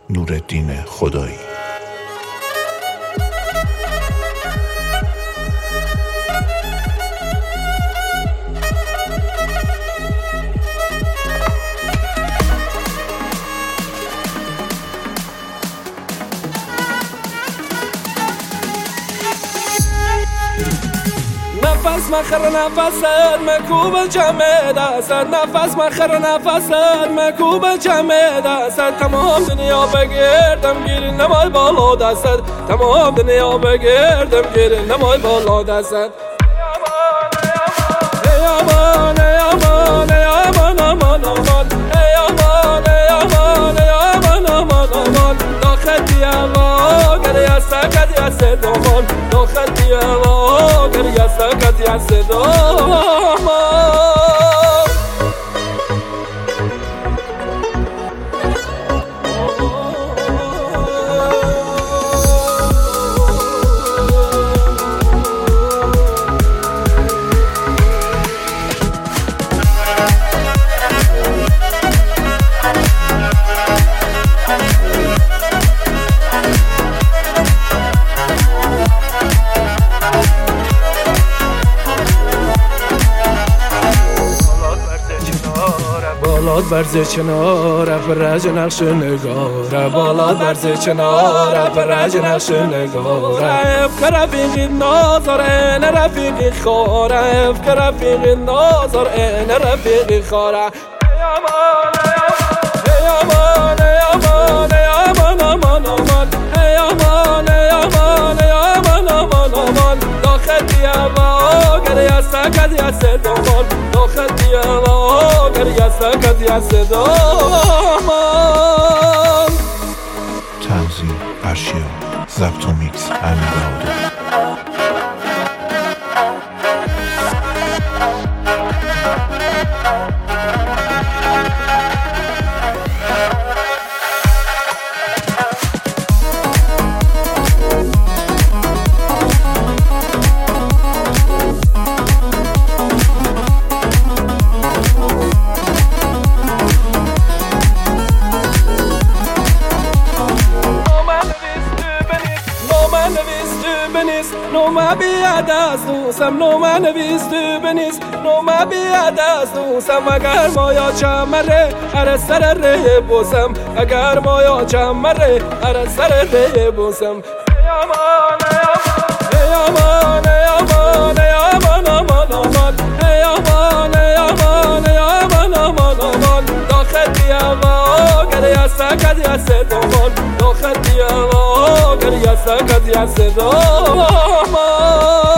نورالدین خدایی. نفس مخر نفست مکوب جمع دست، نفس مخر نفست مکوب جمع دست. تمام دنیا بگردم گیر نمای بالا دست، تمام دنیا بگردم گیر نمای بالا دست. ای امان ای امان ای امان امان امان، ای امان ای امان ای امان امان امان. داخل دیوار گریه سکت یا صدامان، داخل دیوار گریه سکت یا صدامان. بالاد برز چناره فرج نقش نگاره، بالاد برز چناره فرج نقش نگاره. افکر رفیقی نازار این رفیقی خواره، افکر رفیقی نازار این رفیقی خواره. ای امان ای امان ای امان ای امان امان امان، ای امان ای امان ای امان امان امان. داخل دیوار گریه سکت یا صدامان، داخل دیوار گریه سکت یا صدامان. تنظیم ارشیا، ضبط و میکس امیرعادل. نوما بیاد از دوستم، نوما نویس تو بنیست، نوما بیاد از دوستم. اگر مایا چمره هر سر ره بوسم، اگر مایا چمره هر سر ره بوسم. ای امان ای امان ای امان ای امان امان امان، ای امان ای امان ای امان امان امان. داخل دیوار گریه سکت یا صدامان، داخل دیوار گریه سکت یا صدامان.